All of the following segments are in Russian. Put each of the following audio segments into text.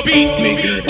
beat, nigga.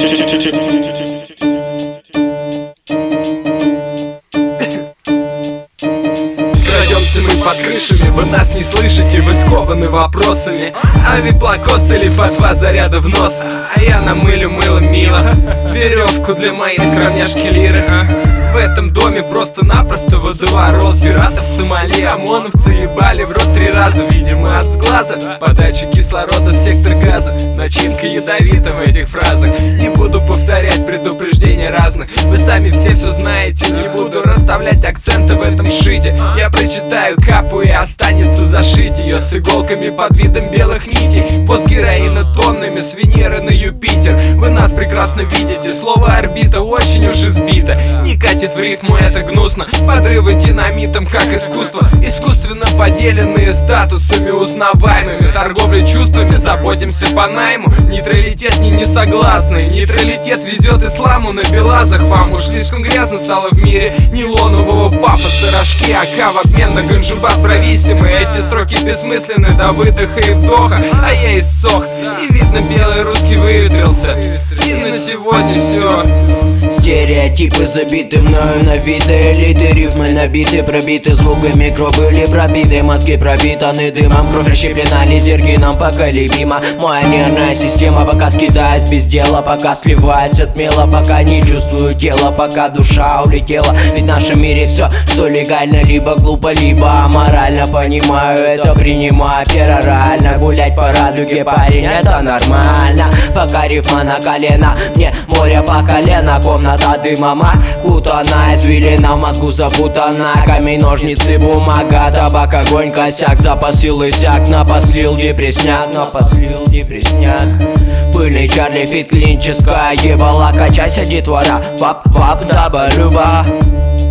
Крадемся мы под крышами, вы нас не слышите, вы скованы вопросами. Авиаплакос или по 2 заряда в нос, а я намылю мылом мило веревку для моей скромняшки лиры. В этом доме просто-напросто водоворот пиратов, Сомали, ОМОНовцы ебали в рот 3 раза. Видимо от сглаза, подача кислорода в сектор газа. Начинка ядовита в этих фразах. Не буду повторять предупреждения разных, вы сами все знаете. Не буду расставлять акценты в этом шите. Я прочитаю капу и останется зашить ее с иголками под видом белых нитей. Пост героина тоннами с Венеры на Юпитер. Вы нас прекрасно видите, слово орбита очень уж избито. Не катит в рифму, это гнусно. Подрывы динамитом как искусство. Искусственно поделенные статусами узнаваемыми. Торговля чувствами, заботимся по найму. Нейтралитет не согласный. Нейтралитет везет исламу на белазах. Вам уж слишком грязно стало в мире нейлонового пафоса. Рожки АК в обмен на ганджубас брависсимы. Эти строки бессмысленны до выдоха и вдоха. А я иссох, и видно белый русский выветрился. И на сегодня все. Стереотипы забиты мною на виды элиты. Рифмы набиты, пробиты звуками, микробы были пробиты. Мозги пропитаны дымом, кровь расщеплена лизергином поколебима. Моя нервная система пока скитаюсь без дела, пока сливаюсь от мела, пока не чувствую тело, пока душа улетела. Ведь в нашем мире все, что легально, либо глупо, либо аморально. Понимаю это, принимаю перорально. Гулять по радуге, парень, это нормально. Пока рифма на колено, мне море по колено. Комната дыма макутана, извилина в мозгу запутана. Камень, ножницы, бумага, табак, огонь, косяк. Запасил иссяк, напослил депресняк, напослил депресняк. Пыльный Чарли Фит, клиническая ебала. Качайся, детвора, пап, даба, люба.